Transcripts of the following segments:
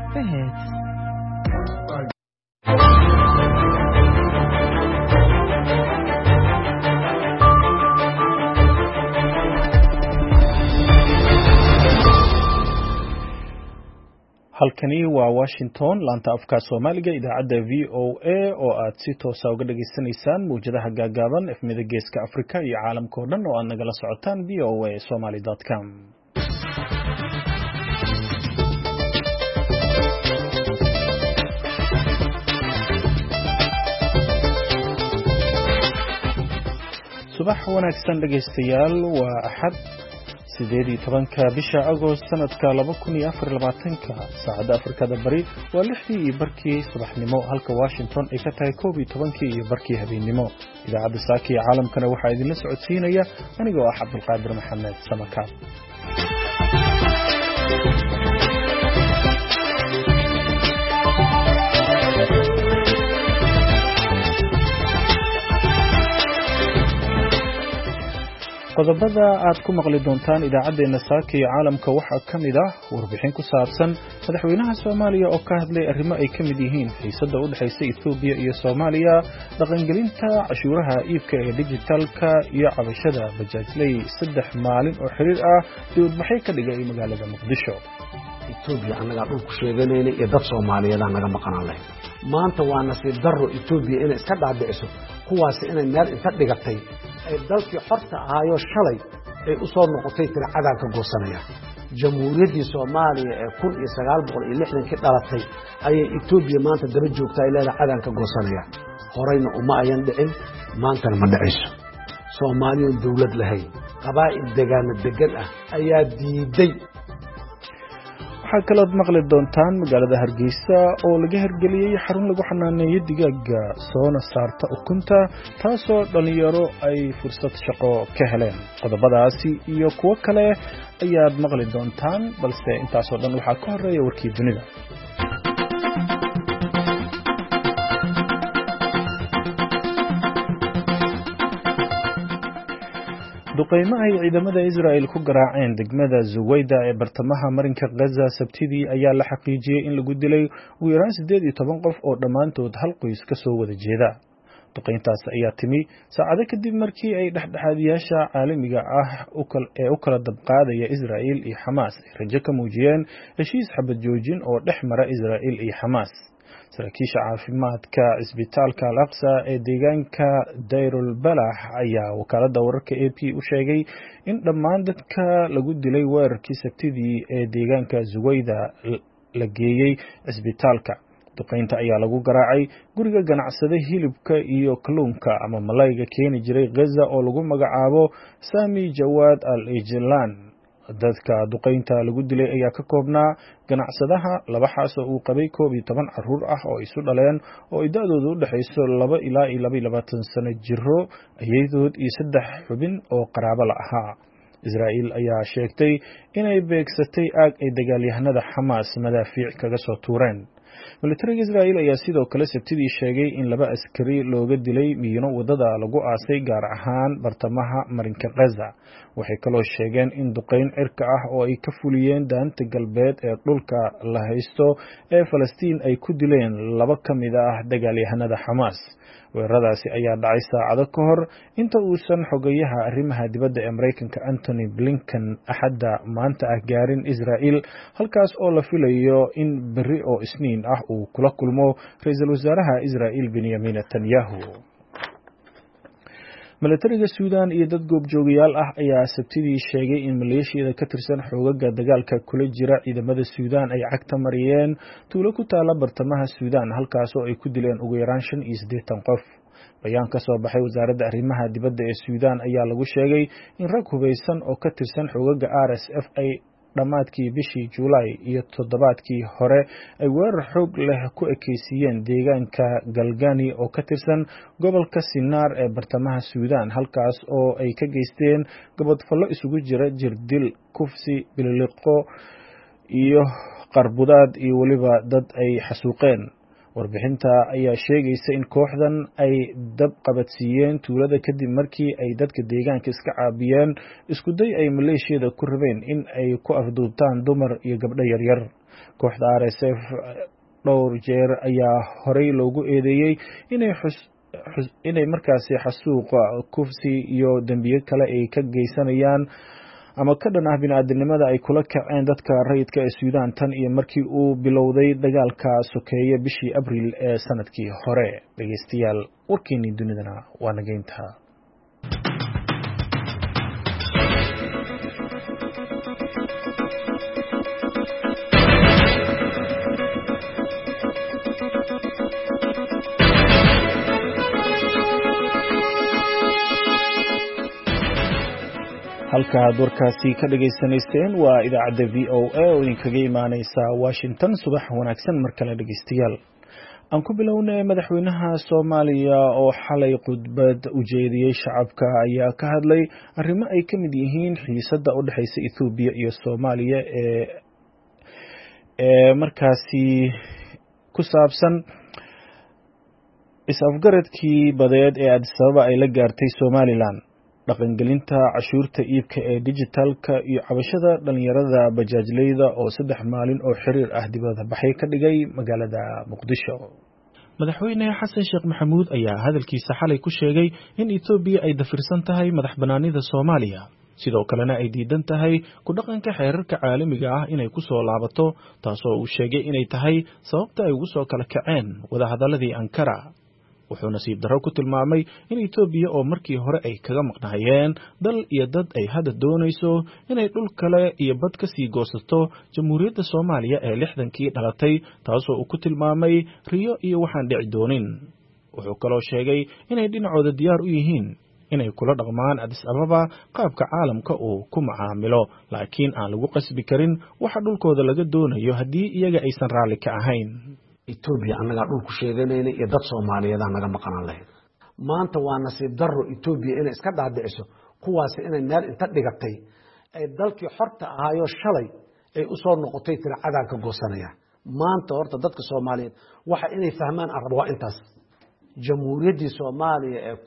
The hits. halkani waa Washington laanta afka Soomaaliga idaacada VOA oo aad si toos ah uga dhageysanaysaan muujadaha gaagaaban efmida geeska Afrika iyo caalamka oo dhan oo aad nagala socotaan voasomali.com. subax wanaagsan dhageystayaal waa axad 18 bisha Agost sanadka 2024 saacada Afrikada Bari waa 6:00 subaxnimo halka Washington ay ka tahay 11:00 habeenimo idaacada saaki ee caalamkana waxa idin la socodsiinaya anigoo ah Cabdulqaadir Maxamed Samakaab. qodobada aad ku maqli doontaan idaacadeena saaki ee caalamka waxaa kamid ah warbixin ku saabsan madaxweynaha Soomaaliya oo ka hadlay arrimo ay kamid yihiin xiisadda u dhaxaysa Itoobiya iyo Soomaaliya dhaqangelinta cashuuraha iibka ee digitalka iyo cabashada bajaajley 3 maalin oo xiriir ah dib maxay ka dhigay magaalada Muqdisho. Itoobiya anaga dhulku sheeganayna iyo dad Soomaaliyeed anaga maqanaan lahayn maanta waa nasiib darro Itoobiya inay iska dhaadhiciso kuwaas inay meel inta dhigatay ay dalkii xorta ahaayo shalay ay u soo noqotay tircadaan ka goosanaya jamhuuriyaddii Soomaaliya ee 1960 ka dhalatay ayay Itoobiya maanta daba joogtaa ilaa cadaan ka goosanaya horeyna uma ayan dhicin maantana ma dhacayso Soomaaliya dawlad lahayn qabaa'il degan ah ayaa diiday. waxaa kalood maqli doontaan magaalada Hargeysa oo laga hirgeliyay xarun lagu xanaaneeyo digaaga soona saarta ukunta taasoo dhalinyaro ay fursad shaqo ka heleen. qodobadaasi iyo kuwo kale ayaad maqli doontaan balse intaas oo dhan waxaa ka horeeya warkii dunida. duqeymo ay ciidamada Israel ku garaaceen degmada Zuwayda ee bartamaha marinka Gaza Sabtidii ayaa la xaqiijiyay in lagu dilay ugu yaraan 18 qof oo dhamaantood hal qoys ka soo wada jeeda. duqeyntaas ayaa timi saacado kadib markii ay dhexdhexaadiyaasha caalamiga ah u kala dabqaadaya Israel iyo Hamas ay rajo ka muujiyeen heshiis xabad joojin oo dhex mara Israel iyo Hamas. saraakiisha caafimaadka isbitaalka Al-Aqsa ee deegaanka Dairul Balah ayaa wakaalada wararka AP u sheegay in dhammaan dadka lagu dilay weerarkii Sabtidii ee deegaanka Zuwayda la geeyay isbitaalka. duqeynta ayaa lagu garaacay guriga ganacsade hilibka iyo kalluunka ama malayga keeni jiray Gaza oo lagu magacaabo Sami Jawad Al-Ijlan. dadka duqeynta lagu dilay ayaa ka koobnaa ganacsadaha laba xaas oo uu qabay 12 caruur ah oo isu dhaleen oo idadoodu u dhaxayso 2 ilaa 22 sano jiro ayadood iyo 3 xubin oo qaraabo la ahaa. Israel ayaa sheegtay inay beegsatay aag ay dagaalyahanada Hamas madaafiic kaga soo tuureen. militariga Israel ayaa sidoo kale Sabtidii sheegay in 2 askari looga dilay miino wadada lagu aasay gaar ahaan bartamaha marinka Gaza. waxay kaloo sheegeen in duqeyn cirka ah oo ay ka fuliyeen daanta galbeed ee dhulka la haysto ee Falastiin ay ku dileen 2 kamid ah dagaalyahanada Hamas. weeraradaasi ayaa dhacay saacado ka hor inta uusan xogayaha arrimaha dibadda ee Mareykanka Anthony Blinken axadda maanta ah gaarin Israel halkaas oo la filayo in berri oo Isniin ah uu kula kulmo ra'iisul wasaaraha Israel Benjamin Netanyahu. militariga Suudaan iyo dad goobjoogayaal ah ayaa Sabtidii sheegay in maleeshiyada ka tirsan xoogagga dagaalka kula jira ciidamada Suudaan ay cagta mariyeen tuulo ku taala bartamaha Suudaan halkaas oo ay ku dileen ugu yaraan 85 qof. bayaan ka soo baxay wasaaradda arrimaha dibadda ee Suudaan ayaa lagu sheegay in rag hubeysan oo ka tirsan xoogagga RSF ay dhamaadkii bishii July iyo toddobaadkii hore ay weerar xoog leh ku ekeysiyeen deegaanka Galgani oo ka tirsan gobolka Sinaar ee bartamaha Suudaan halkaas oo ay ka geysteen gabadhfallo isugu jira jirdil, kufsi, biliqo iyo qarbudaad iyo waliba dad ay xasuuqeen. warbixinta ayaa sheegaysa in kooxdan ay dab qabadsiiyeen tuulada kadib markii ay dadka deegaanka iska caabiyeen isku day ay maleeshiyada ku rabeen in ay ku afduubtaan dumar iyo gabdho yaryar. kooxda RSF dhowr jeer ayaa horey loogu eedeeyey inay markaasi xasuuqa kufsi iyo dambiyo kale ay ka geysanayaan ama ka dhan ah bini'aadanimada ay kula kaceen dadka rayidka ee Suudaan tan iyo markii uu bilowday dagaalka sokeeye bishii Abriil ee sanadkii hore. Dhageystayaal, warkeenii dunidana waa nageynta. halka aad warkaasi ka dhageysanayseen waa idaacadda VOA oo idinkaga imaaneysa Washington. subax wanaagsan mar kale dhageystayaal. aan ku bilownay madaxweynaha Soomaaliya oo xalay khudbad u jeediyay shacabka ayaa ka hadlay arrimo ay ka mid yihiin xiisadda u dhaxaysa Itoobiya iyo Soomaaliya ee markaasi ku saabsan is-afgaradkii badeed ee Addis Ababa ay la gaartay Somaliland, dhaqangelinta cashuurta iibka ee digitalka iyo cabashada dhalinyarada bajaajleyda oo 3 maalin oo xiriir ah dibadda baxay ka dhigay magaalada Muqdisho. madaxweyne xasan sheekh maxamuud ayaa hadalkiisa xalay ku sheegay in Itoobiya ay dafirsan tahay madax banaanida Soomaaliya, sidoo kalena ay diidan tahay ku dhaqanka xeerarka caalamiga ah inay ku soo laabato, taasoo uu sheegay inay tahay sababta ay ugu soo kala kaceen wadahadaladii Ankara. wuxuu nasiib darro ku tilmaamay in Itoobiya oo markii hore ay kaga maqnaayeen dal iyo dad ay hadda doonayso inay dhul kale iyo bad ka sii goosato Jamhuuriyadda Soomaaliya ee 60kii dhalatay, taasoo uu ku tilmaamay riyo iyo waxaan dhici doonin. wuxuu kaloo sheegay inay dhinacooda diyaar u yihiin inay kula dhaqmaan Addis Ababa qaabka caalamka uu ku macaamilo, laakiin aan lagu qasbi karin waxa dhulkooda laga doonayo haddii iyaga aysan raalli ka ahayn. Itoobiya annaga dhulku sheeganayna iyo dad Soomaaliyeed naga maqnaan lahayd. maanta waa nasiib darro Itoobiya inay iska dhaadhiciso kuwaas inay meel inta dhigatay ay dalkii xorta ahaayo shalay ay u soo noqotay tircadan ka goosanaya. maanta horta dadka Soomaaliyeed waxa inay fahmaan arab waa intaas. Jamhuuriyadda Soomaaliya ee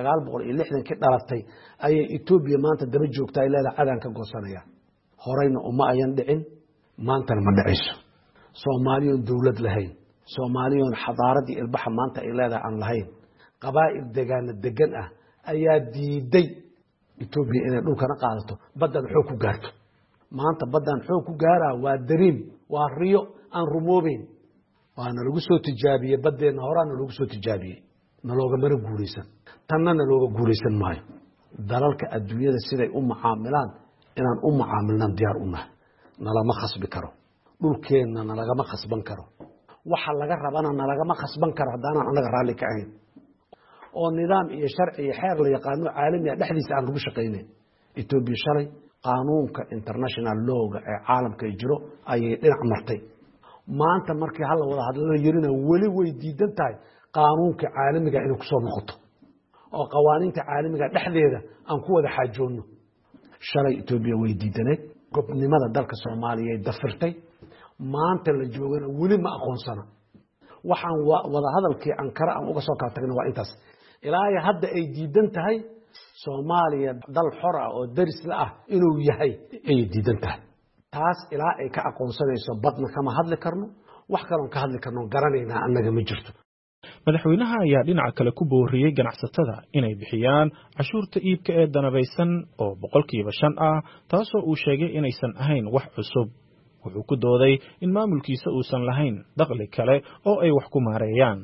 1960 ka dhalatay ayay Itoobiya maanta daba joogtay leedahay cadan ka goosanaya. horeyna uma ayan dhicin, maanta ma dhacayso. Soomaaliya dawlad lahayn, Soomaaliya xadaaradii ilbaxa maanta ay leedahay aan lahayn, qabaa'il degan ah ayaa diiday Itoobiya inay dhulkana qaadato, badan xoog ku gaarto. maanta badan xoog ku gaaraa waa dareem, waa riyo aan rumoobeyn. waana lagu soo tijaabiyay badeena horaana lagu soo tijaabiyay, nalooga mara guuleysan, tanna nalooga guuleysan maayo. dalalka adduunyada siday u macaamilaan inaan u macaamilnaan diyaar u nahay, nalama khasbi karo, dhulkeenna nalagama khasban karo, waxa laga rabana nalagama khasban karo haddaan anaga raalli ka ahayn oo nidaam iyo sharci iyo xeer la yaqaano caalami ah dhexdiisa aan lagu shaqeynay. Itoobiya shalay qaanuunka international law-ga ee caalamka jiro ayay dhinac martay. maanta markii hal wada hadalada yarina wali way diidan tahay qaanuunka caalamiga inuu ku soo noqoto oo qawaaniinta caalamiga dhexdeeda aan ku wada xaajoono. shalay Itoobiya way diidanay gobnimada dalka Soomaaliya dafirtay, maanta la joogana wali ma aqoonsana. waxaan wada hadalkii Ankara aan uga soo kala tagnay waa intaas. ilaa hadda ay diidan tahay Soomaaliya dal xor ah oo daris la ah inuu yahay ay diidan tahay. taas ilaa ay ka aqoonsanayso badna kama hadli karno, wax kale ka hadli karno garanayna annaga ma jirto. madaxweynaha ayaa dhinaca kale ku booriyay ganacsatada inay bixiyaan cashuurta iibka ee danabaysan oo 5% ah, taasoo uu sheegay inaysan ahayn wax cusub. wuxuu ku dooday in maamulkiisa uusan lahayn dakhli kale oo ay wax ku maareeyaan.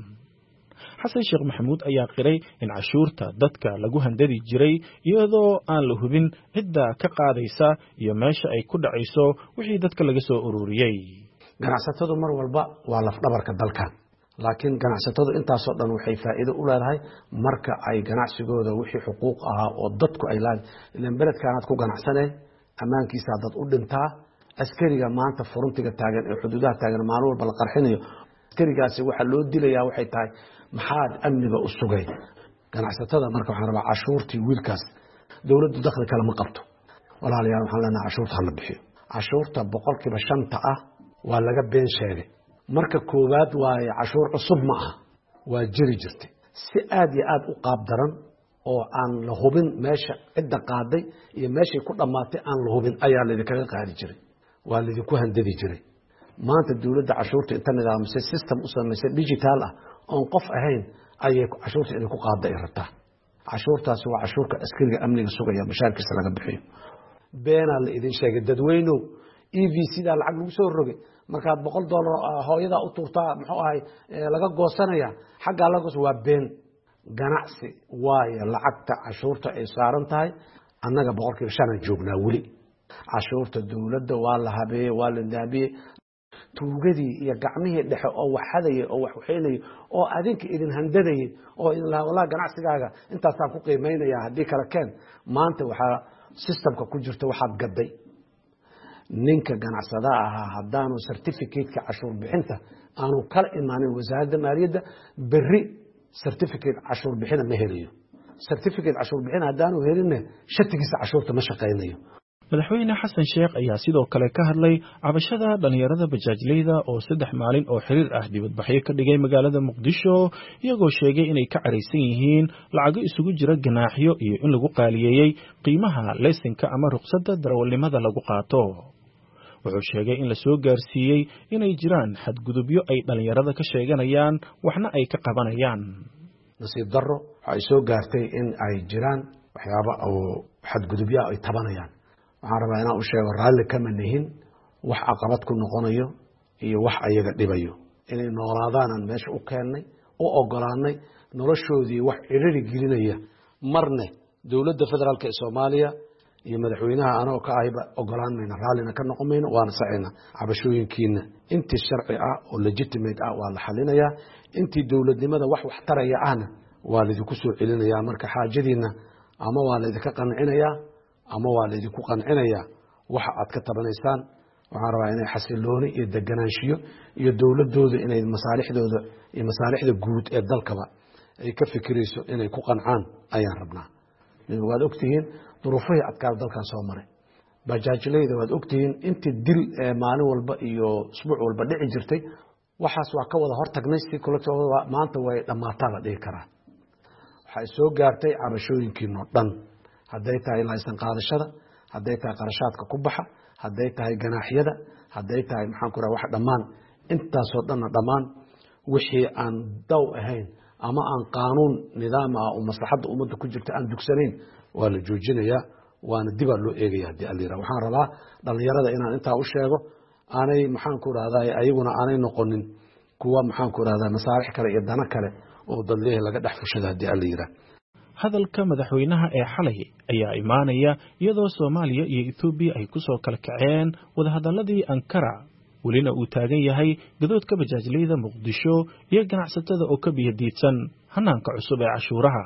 xasan sheekh maxamuud ayaa qiray in cashuurta dadka lagu handadi jiray iyadoo aan la hubin cidda ka qaadaysa iyo meesha ay ku dhacayso wixii dadka laga soo ururiyay. ganacsatadu mar walba waa laf dhabarka dalkan, laakiin ganacsatadu intaas oo dhan waxay faa'iido u leedahay marka ay ganacsigooda wixii xuquuq ah oo dadku ay lahayn. ilaan beledkaanaad ku ganacsanay, ammaankiisa dad u dhintaa. askariga maanta furuntiga taagan ee xuduudaha taagan maalin walba la qarxinayo, askarigaasi waxa loo dilayaa waxay tahay maxaad amniga u sugay. ganacsatada marka waxaan rabaa cashuurtii wiilkaas dawladdu dakhli kale ma qabto. walaalayaal waxaan leenahay cashuurta hala bixiyo. cashuurta 5% ah waa laga been sheegay. marka koowaad waaye cashuur cusub ma aha, waa jiri jirtay si aad iyo aad u qaab daran oo aan la hubin meesha cidda qaaday iyo meeshay ku dhamaatay aan la hubin ayaa la idinkaga qaadi jiray, waa la idinku handadi jiray. maanta dawladda cashuurta inta nidaamsay system u samaysay digital ah oon qof ahayn ayay cashuurta inay ku qaada ay rabtaa cashuurtaasi waa cashuurka askariga amniga sugaya mushaarkiisa laga bixiyo beenaa la idin sheegay dadweynow EVC-da lacag lagu soo rogay markaad $100 hooyada u tuurtaa muxuu ahay laga goosanaya xagga laga waa been ganacsi waaye lacagta cashuurta ay saaran tahay annaga 5% joognaa wali cashuurta dawladda waa la habeeyay waa la daabiyay tuugadii iyo gacmihii dhexe oo waxaday oo wax waxeenay oo adinka idin handadayay oo in la wala ganacsigaaga intaas aan ku qiimeynaya hadii kala keen maanta waxa systemka ku jirta waxaad gaday ninka ganacsada ahaa haddaanu certificate-ka cashuur bixinta aanu kala imaanin wasaaradda maaliyadda berri certificate cashuur bixina ma helayo certificate cashuur bixina haddaanu helinna shatigiisa cashuurta ma shaqaynayo madaxweyne xasan sheekh ayaa sidoo kale ka hadlay cabashada dhalinyarada bajaajleyda oo 3 maalin oo xiriir ah dibadbaxyo ka dhigay magaalada Muqdisho iyagoo sheegay inay ka careysan yihiin lacago isugu jira ganaaxyo iyo in lagu qaaliyeeyay qiimaha laysanka ama ruqsadda darawalnimada lagu qaato wuxuu sheegay in la soo gaarsiiyay inay jiraan xadgudubyo ay dhalinyarada ka sheeganayaan waxna ay ka qabanayaan nasiib darro waxay soo gaartay in ay jiraan waxyaabo oo xadgudubyo ay tabanayaan waxaan rabaa inaan u sheego raalli kama nihin wax caqabad ku noqonayo iyo wax ayaga dhibayo inay noolaadaan aan meesha u keennay u ogolaanay noloshoodii wax ciriri gelinaya marne dawladda federaalka ee Soomaaliya iyo madaxweynaha anoo ka ahayba ogolaanayna raallina ka noqomayno waana saxina cabashooyinkiina intii sharci ah oo legitimate ah waa la xalinayaa intii dawladnimada wax taraya ahna waa la idinku soo celinayaa marka xaajadiina ama waa la idinka qancinayaa ama waa la idinku qancinayaa waxa aad ka tabanaysaan waxaan rabaa inay xasilooni iyo deganaanshiyo iyo dawladooda inay masaalixdooda iyo masaalixda guud ee dalkaba ay ka fikirayso inay ku qancaan ayaan rabnaa waad ogtihiin duruufaha adkaar dalkan soo maray bajaajleyda waad ogtihiin intii dil maalin walba iyo usbuuc walba dhici jirtay waxaas waa ka wada hortagnay si kula maanta way dhamaataa la dhihi karaa waxay soo gaartay cabashooyinkiino dhan hadday tahay laysan qaadashada hadday tahay qarashaadka ku baxa hadday tahay ganaaxyada hadday tahay maxaan ku rahaa wax dhammaan intaasoo dhanna dhammaan wixii aan daw ahayn ama aan qaanuun nidaam ah oo maslaxadda ummadda ku jirta aan dugsanayn waa la joojinayaa waana dib loo eegayaa hadii alla yiraahdo waxaan rabaa dhalinyarada inaan intaa u sheego aanay maxaan ku raahdaa ayaguna aanay noqonin kuwa maxaan ku raahdaa masaalix kale iyo dana kale oo dadleeyahay laga dhex fushada hadii alla yiraahdo hadalka madaxweynaha ee xalay ayaa imaanaya iyadoo Soomaaliya iyo Itoobiya ay ku soo kala kaceen wadahadaladii Ankara walina uu taagan yahay gadoodka bajaajleyda Muqdisho iyo ganacsatada oo ka biyadiidsan hanaanka cusub ee cashuuraha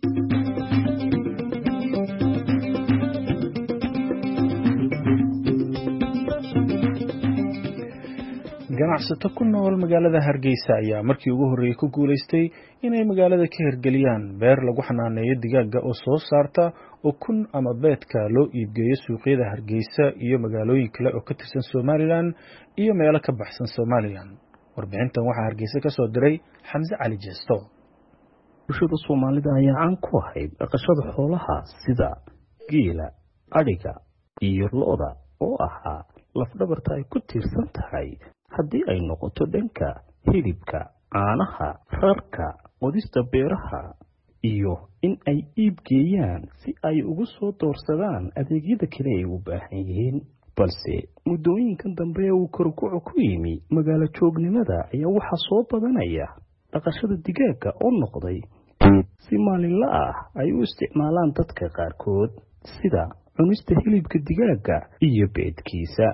ganacsato ku nool magaalada Hargeysa ayaa markii ugu horeeyay ku guuleystay inay magaalada ka hirgeliyaan beer lagu xanaaneeyo digaaga oo soo saarta ukun ama beedka loo iibgeeyo suuqyada Hargeysa iyo magaalooyin kale oo ka tirsan Somaliland iyo meelo ka baxsan Somaliland warbixintan waxaa Hargeysa ka soo diray Xamse Cali Jeesto bulshada Soomaalida ayaa caan ku ahayd dhaqashada xoolaha sida geela, adhiga iyo lo'da oo ahaa lafdhabarta ay ku tiirsan tahay haddii ay noqoto dhanka hilibka, caanaha, rarka, qodista beeraha iyo in ay iib geeyaan si ay ugu soo doorsadaan adeegyada kale ay u baahan yihiin balse muddooyinkan dambe uu korkucu ku yimi magaalo joognimada ayaa waxaa soo badanaya dhaqashada digaaga oo noqday si maalinle ah ay u isticmaalaan dadka qaarkood sida cunista hilibka digaaga iyo beedkiisa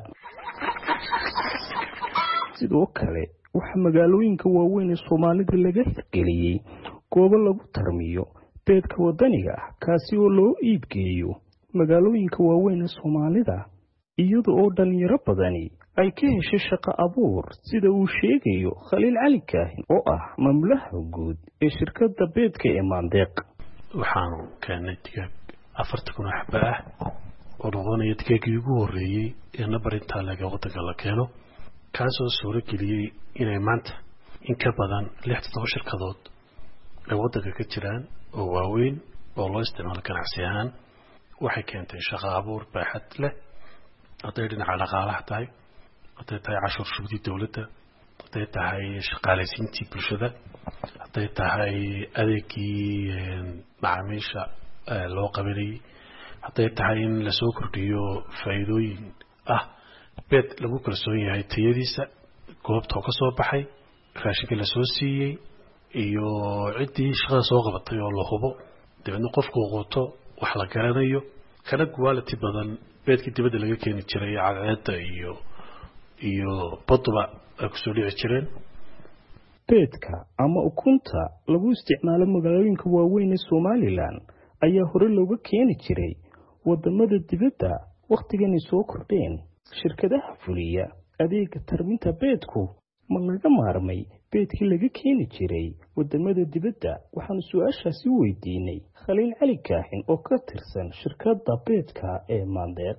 sidoo kale waxa magaalooyinka waaweyn ee Soomaalida laga hirgeliyay goobo lagu tarmiyo beedka wadaniga kaasi oo loo iibgeeyo magaalooyinka waaweyn ee Soomaalida iyadoo oo dhalinyaro badani ay ka heshay shaqo abuur sida uu sheegayo Khaliil Cali Kaahin oo ah mamlaha guud ee shirkadda beedka ee Maandeeq waxaan keenay digaag 40 xabba ah oo noqonaya digaagii ugu horeeyay ee nabarinta laga waddanka la keeno kaasoo suuro geliyay inay maanta in ka badan 6 shirkadood ay waddanka ka jiraan oo waaweyn oo loo isticmaalo ganacsi ahaan waxay keentay shaqo abuur baaxad leh hadday dhinaca dhaqaalaha tahay hadday tahay cashuur shubidii dowladda, hadday tahay shaqaalaysiintii bulshada, hadday tahay adeegii macaamiisha loo qabanayay, hadday tahay in lasoo kordhiyo faa'iidooyin beed lagu kalsoon yahay tayadiisa, goobta ka soo baxay, raashinka la soo siiyey iyo ciddii shaqada soo qabatay oo la hubo, dibadna qofku qoto wax la garanayo, kana quality badan beedkii dibadda laga keeni jiray cadceedda iyo badba ay kusoo dhici jireen. beedka ama ukunta lagu isticmaalo magaalooyinka waaweyn ee Somaliland ayaa hore looga keeni jiray wadamada dibadda. waqtigani soo kordheen shirkadaha fuliya adeega tarminta beedku ma laga maarmay beedkii laga keeni jiray wadamada dibadda? waxaan su'aashaasi weydiinay Khaliil Cali Kaahin oo ka tirsan shirkadda beedka ee Mandeer.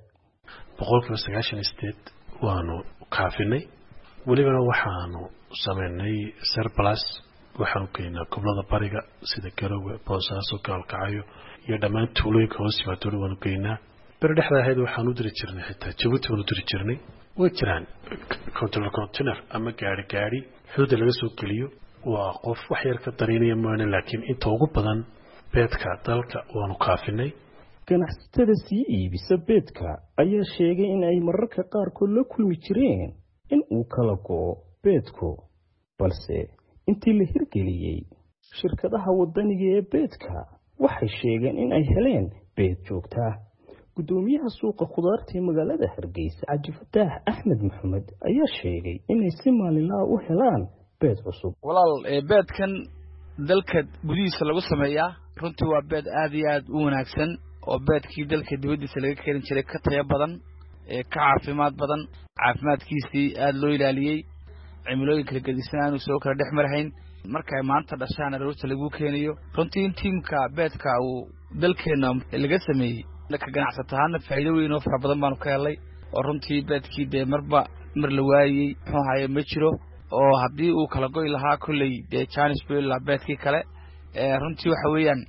98 waanu kaafinay, welibana waxaanu sameynay surplus. waxaanu keenaa gobolada bariga sida Garowe, Boosaaso, Gaalkacyo iyo dhammaan tuulooyinka hoos yimaado waanu keenaa. beri dhexda ahayd waxaanu diri jirnay xitaa Djibouti waanu diri jirnay. way jiraan container ama gaari xuduudda laga soo geliyo, waa qof wax yar ka dareynaya maana, laakiin inta ugu badan beedka dalka waanu kaafinay. ganacsatada sii iibisa beedka ayaa sheegay in ay mararka qaarkood la kulmi jireen in uu kala go'o beedku, balse intii la hirgeliyey shirkadaha wadaniga ee beedka waxay sheegeen in ay heleen beed joogta. gudoomiyaha suuqa khudaarta ee magaalada Hargeysa Caji Fataax Axmed Maxamed ayaa sheegay inay si maalinle ah u helaan beed cusub. walaal beedkan dalka gudihiisa lagu sameeyaa runtii waa beed aad iyo aad u wanaagsan oo beedkii dalka dibadiisa laga keenin jiray ka tayo badan, ka caafimaad badan, caafimaadkiisii aad loo ilaaliyay, cimilooyinka kala gedisan aanu soo kala dhex marahayn. markay maanta dhashaan aroorta lagu keenayo runtii in tiimka beedka uu dalkeena laga sameeyay ka ganacsataana faa'iido weyn oo fara badan baanu ka helay. oo runtii beedkii dee mar la waayay muxuu ahaye ma jiro, oo haddii uu kala goy lahaa kulley dee Chinese bill la beedkii kale runtii waxa weeyaan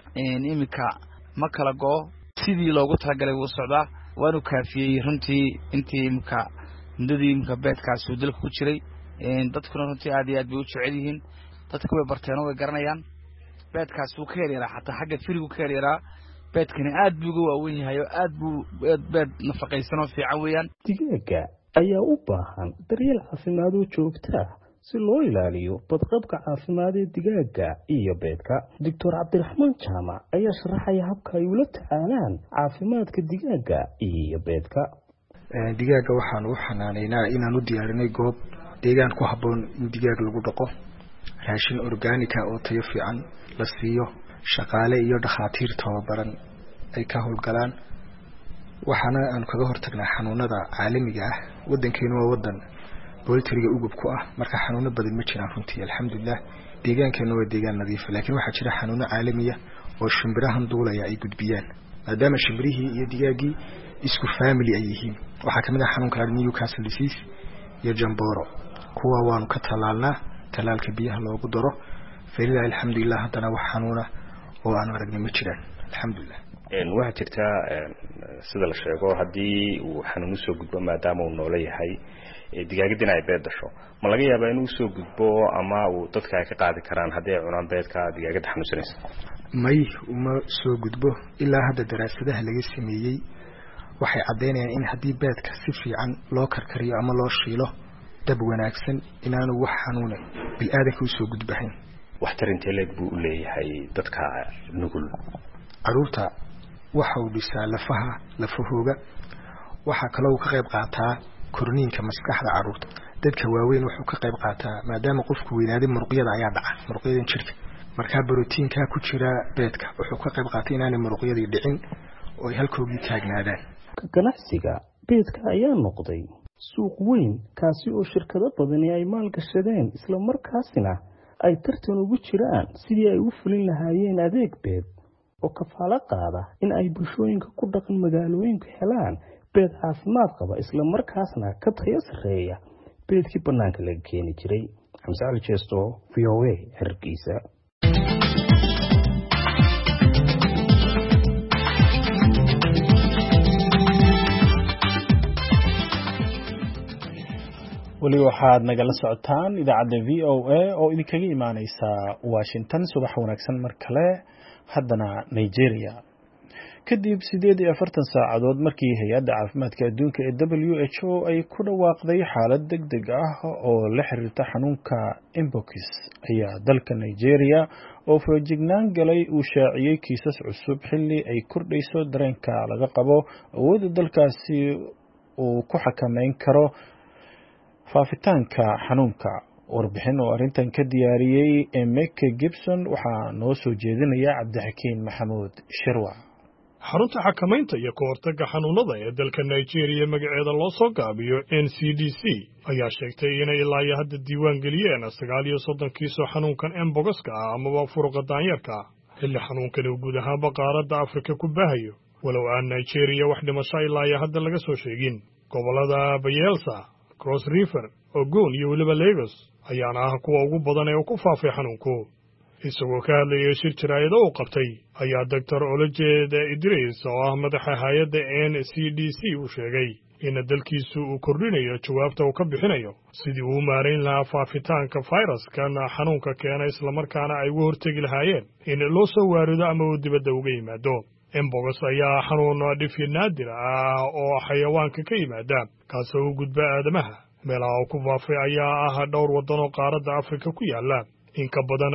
iminka ma kala go sidii loogu talagalay uu socdaa. waanu kaafiyey runtii intii iminka mudadii iminka beedkaas uu dalka ku jiray. dadkuna runtii aad iyo aad bay u jecel yihiin, dadku way barteen oo way garanayaan. beedkaas uu ka yaraa xataa xagga firigu ka yaraa. beedkani aad buu uga waaweyn yahay oo aad buu beed nafaqaysan oo fiican weeyaan. digaaga ayaa u baahan daryeel caafimaad oo joogto ah si loo ilaaliyo badqabka caafimaad ee digaaga iyo beedka. Dr. Cabdiraxmaan Jaamac ayaa sharaxaya habka ay ula tacaalaan caafimaadka digaaga iyo beedka. digaaga waxaan u xanaaneynaa inaan u diyaarinay goob deegaan ku habboon in digaag lagu dhaqo, raashin organika oo tayo fiican la siiyo, shaqaale iyo dhakhaatiir tababaran ay ka howlgalaan. waxaana aan kaga hortagnaa xanuunada caalamiga ah. wadankeenu waa wadan poultry-ga ugub ku ah, marka xanuuno badan ma jiraan runtii alxamdulillah. deegaankeenu waa deegaan nadiif, laakiin waxaa jira xanuuno caalamiya oo shimbirahan duulaya ay gudbiyaan, maadaama shimbirihii iyo digaagii isku family ay yihiin. waxaa kamid ah xanuunka Newcastle disease iyo jamboro, kuwa waanu ka talaalnaa, talaalka biyaha loogu daro. falilah alxamdulillah, haddana wax xanuuna oo aan aragnay ma jiraan alxamdulillah. waxaa jirta sida la sheego haddii uu xanuun soo gudbo maadaama uu noole yahay digaagadina ay beed dhasho, ma laga yaabaa inuu soo gudbo ama uu dadka ay ka qaadi karaan haddii ay cunaan beedka digaagada xanuunsanaysa? may uma soo gudbo. ilaa hadda daraasadaha laga sameeyey waxay cadeynayaan in haddii beedka si fiican loo karkariyo ama loo shiilo dab wanaagsan inaanu wax xanuuna bil-aadanka u soo gudbahayn. waxtar intee leeg buu u leeyahay dadka nugul? caruurta waxa uu dhisaa lafahooga. waxaa kaloo uu ka qayb qaataa korniinka maskaxda caruurta. dadka waaweyn wuxuu ka qayb qaataa maadaama qofku weynaaday muruqyada ayaa dhaca, muruqyadan jirka, markaa borotiinka ku jira beedka wuxuu ka qayb qaatay inaanay muruqyadii dhicin oo ay halkoogii taagnaadaan. ganacsiga beedka ayaa noqday suuq weyn kaasi oo shirkado badani ay maalgashadeen, isla markaasina ay tartan ugu jiraan sidii ay u fulin lahaayeen adeeg beed oo kafaalo qaada in ay bulshooyinka ku dhaqan magaalooyinka helaan beed caafimaad qaba, isla markaasna ka tayo sareeya beedkii banaanka laga keeni jiray. Xamse Cali Jeesto, VOA, Hargeysa. weli waxaad nagala socotaan idaacadda VOA oo idinkaga imaaneysa Washington. subax wanaagsan mar kale. haddana Nigeria, kadib 48 saacadood markii hay'adda caafimaadka adduunka ee WHO ay ku dhawaaqday xaalad degdeg ah oo la xiriirta xanuunka Mpox, ayaa dalka Nigeria oo feejignaan galay uu shaaciyay kiisas cusub xilli ay kordhayso dareenka laga qabo awoodda dalkaasi uu ku xakameyn karo faafitaanka xanuunka. warbixin oo arrintan ka diyaariyay Emeka Gibson waxaa noo soo jeedinaya Cabdixakiin Maxamuud Shirwac. xarunta xakamaynta iyo ka hortagga xanuunada ee dalka Nigeria magaceeda loo soo gaabiyo NCDC ayaa sheegtay inay ilaa iyo hadda diiwaan geliyeen 39 kiis oo xanuunkan Mpox-ka ah amaba furuqa daanyarka xilli xanuunkan uu guud ahaanba qaaradda Afrika ku baahayo, walow aan Nigeria wax dhimasho ilaa iyo hadda laga soo sheegin. gobolada Bayelsa, Cross River, Ogun iyo weliba Lagos ayaana ah kuwa ugu badan ee ku faafay xanuunku. isagoo ka hadlayay shir jiraayado uu qabtay ayaa Dr. Olajede Idris oo ah madaxa hay'adda NCDC uu sheegay in dalkiisu uu kordhinayo jawaabta uu ka bixinayo sidii uu maareyn lahaa faafitaanka fayraskan xanuunka keena, isla markaana ay uga hortegi lahaayeen in loo soo waarido ama uu dibadda uga yimaado. Mpox ayaa xanuun dhif naadir ah oo xayawaanka ka yimaada kaasoo u gudba aadamaha. meelaha uu ku faafay ayaa ah dhowr waddan oo qaaradda Afrika ku yaala. in ka badan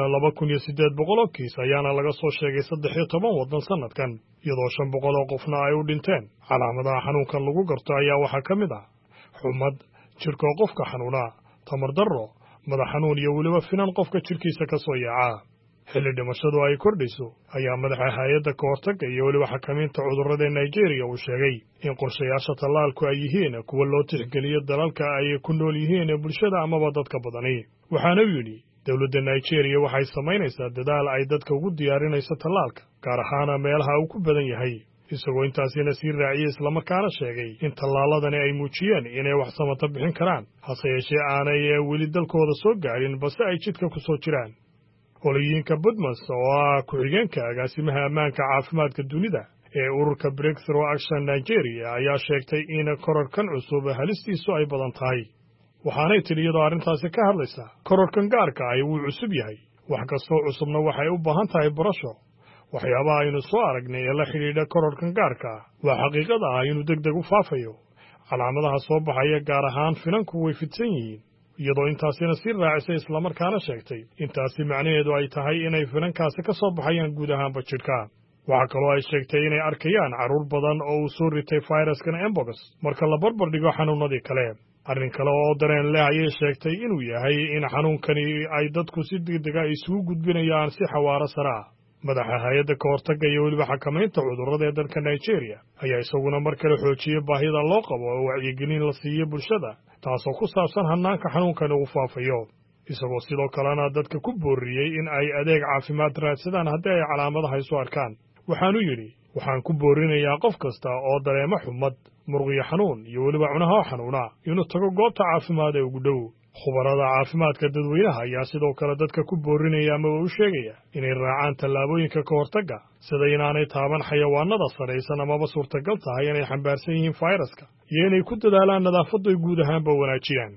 2800 kiis ayaana laga soo sheegay 13 waddan sanadkan, iyadoo 500 qofna ay u dhinteen. calaamadaha xanuunkan lagu garto ayaa waxaa ka mid ah xumad, jirka qofka xanuuna, tamar darro, madax xanuun iyo weliba finan qofka jirkiisa ka soo yaaca. xilli dhimashadu ay kordhayso ayaa madaxa hay'adda ka hortagga iyo weliba xakamaynta cudurrada Nigeria uu sheegay in qorshayaasha tallaalku ay yihiin kuwa loo tixgeliyo dalalka ay ku nool yihiin bulshada amaba dadka badani. waxaana uu yidhi dowladda Nigeria waxay samaynaysaa dadaal ay dadka ugu diyaarinayso tallaalka, gaar ahaan meelaha uu ku badan yahay, isagoo intaasina sii raaciyay isla markaana sheegay in tallaaladani ay muujiyeen inay wax samata bixin karaan, hase yeeshee aanay weli dalkooda soo gaarin balse ay jidka ku soo jiraan. oliyinka Budmas oo ah ku-xigeenka agaasimaha ammaanka caafimaadka dunida ee ururka Breakthrough Action Nigeria ayaa sheegtay in kororkan cusub halistiisu ay badan tahay. waxaanay tiri iyadoo arrintaasi ka hadlaysa kororkan gaarka ah wuu cusub yahay, wax kastoo cusubna waxay u baahan tahay barasho. waxyaabaha aynu soo aragnay ee la xidhiidha kororkan gaarka waa xaqiiqada ah inuu degdeg u faafayo. calaamadaha soo baxaya gaar ahaan finanku way fidsan yihiin, iyadoo intaasina sii raacisay islamarkaana sheegtay intaasi macnaheedu ay tahay inay finankaasi ka soo baxayaan guud ahaanba jidhka. waxaa kaloo ay sheegtay inay arkayaan carruur badan oo uu soo ritay fayraskan Mpox marka la barbar dhigo xanuunadii kale. arrin kale oo dareen leh ayay sheegtay inuu yahay in xanuunkani ay dadku si degdega isugu gudbinayaan si xawaaro sare ah. madaxa hay'adda ka hortagga iyo weliba xakamaynta cudurrada ee dalka Nigeria ayaa isaguna mar kale xoojiyay baahida loo qabo oo wacyigelin la siiyo bulshada taasoo ku saabsan hannaanka xanuunkan uu faafayo, isagoo sidoo kalena dadka ku booriyey in ay adeeg caafimaad raadsadaan haddii ay calaamadaha isu arkaan. waxaanu yidhi waxaan ku boorinayaa qof kasta oo dareema xumad, muruqyo xanuun iyo weliba cunaha xanuuna inuu tago goobta caafimaad ee ugu dhow. khubarada caafimaadka dadweynaha ayaa sidoo kale dadka ku boorinaya ama u sheegaya inay raacaan tallaabooyinka ka hortagga, sida inaanay taaban xayawaanada saraysan amaba suurtagal tahay inay xambaarsan yihiin fayraska, iyo inay ku dadaalaan nadaafaddu ay guud ahaanba wanaajiyaan.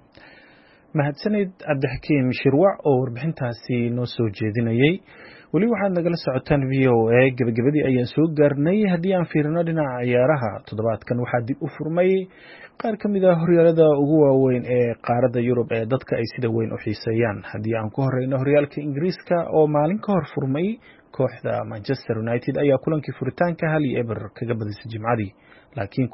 mahadsanid Cabdixakiin Shirwac oo warbixintaasi noo soo jeedinayay. weli waxaad nagala socotaan VOA. gabagabadii ayaan soo gaarnay. haddii aan fiirino dhinaca ciyaaraha, toddobaadkan waxaa dib u furmay qaar ka mid ah horyaalada ugu waaweyn ee qaaradda Yurub ee dadka ay sida weyn u xiiseeyaan. haddii aan ku horeyno horyaalka Ingiriiska oo maalin ka hor furmay, kooxda Manchester United ayaa kulankii furitaanka 1-0 kaga badisay Jimcadii, laakiin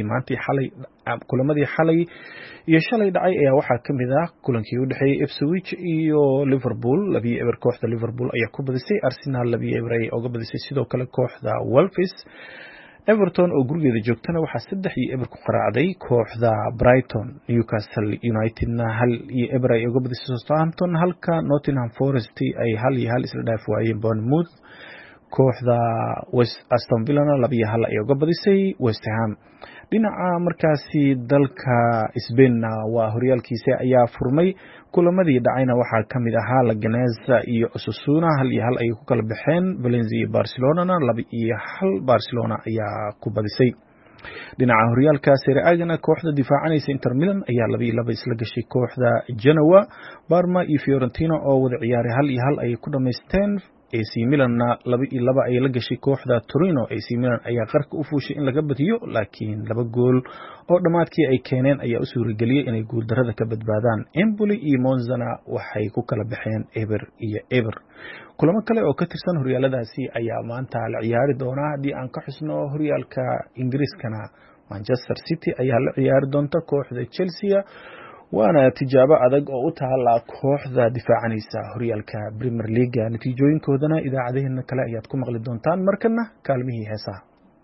kulamadii xalay iyo shalay dhacay ayaa waxaa ka mid ah kulankii u dhexeeyay Ipswich iyo Liverpool. 2-0 kooxda Liverpool ayaa ku badisay, Arsenal 2-0 ay uga badisay sidoo kale kooxda Wolves. Everton oo gurigeeda joogtana waxaa 3-0 ku qaraacday kooxda Brighton. Newcastle Unitedna 1-0 ay uga badisay Southampton, halka Nottingham Forest ay 1-1 isla dhaaf waayeen Bournemouth. kooxda Aston Villa 2-1 ay uga badisay West Ham. dhinaca markaasi dalka Spain waa horyaalkiisa ayaa furmay. kulamadii dhacayna waxaa ka mid ahaa Leganés iyo Osasuna 1-1 ay ku kala baxeen. Valencia iyo Barcelona 2-1 Barcelona ayaa ku badisay. dhinaca horyaalka Serie A-gana kooxda difaacanaysa Inter Milan ayaa 2-2 isla gashay kooxda Genoa. Parma iyo Fiorentina oo wada ciyaaray 1-1 ay ku dhameysteen. AC Milan 2-2 ay la gashay kooxda Torino. AC Milan ayaa qarka u fuushay in laga badiyo, laakiin 2 gool oo dhamaadkii ay keeneen ayaa u suurageliyay inay guul darrada ka badbaadaan. Empoli iyo Monzana waxay ku kala baxeen 0-0. kulamo kale oo ka tirsan horyaaladaasi ayaa maanta la ciyaari doona. Haddii aan ka xusno horyaalka Ingiriiskana, Manchester City ayaa la ciyaari doonta kooxda Chelsea, waana tijaabo adag oo u taala kooxda difaacanaysa horyaalka Premier League. natiijooyinkoodana idaacadeena kale ayaad ku maqli doontaan. markana kaalmihii heesaha.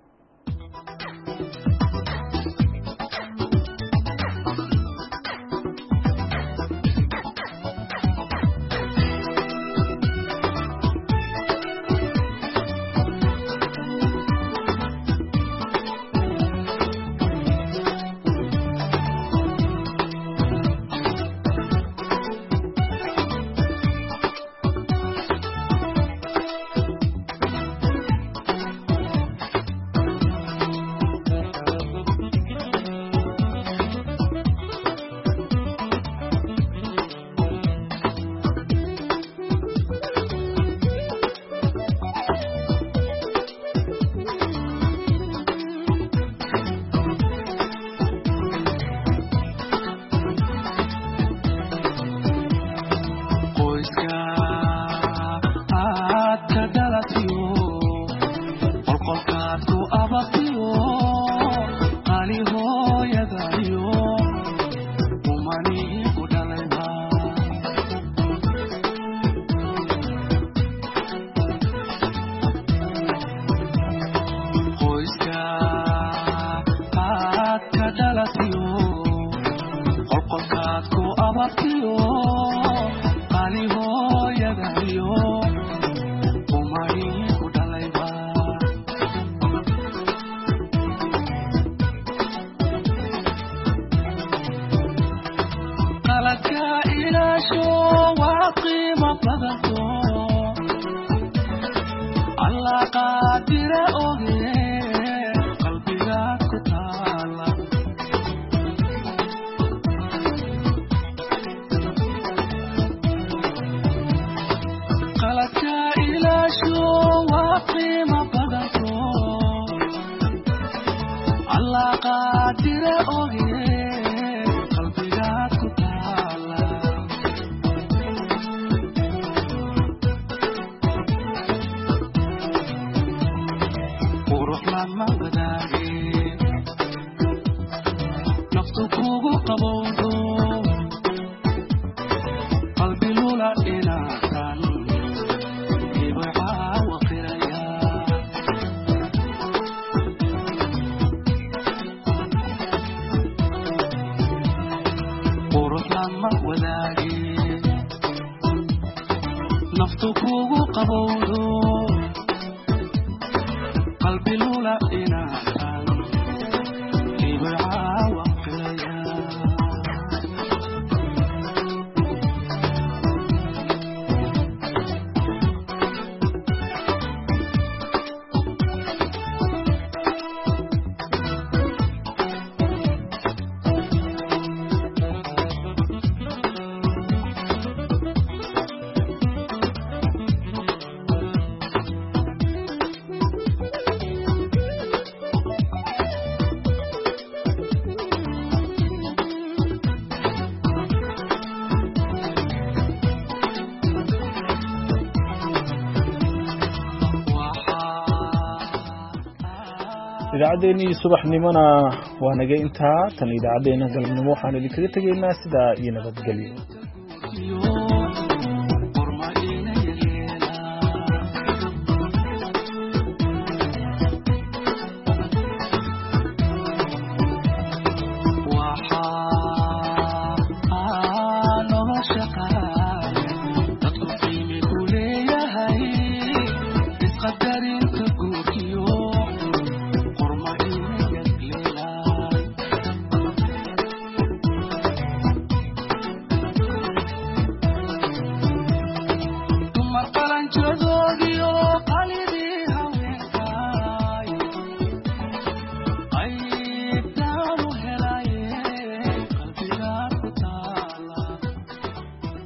idaacadeennii subaxnimona waa naga intaa. tan idaacadeena galabnimo waxaan idinkaga tegaynaa sidaa iyo nabadgelyo.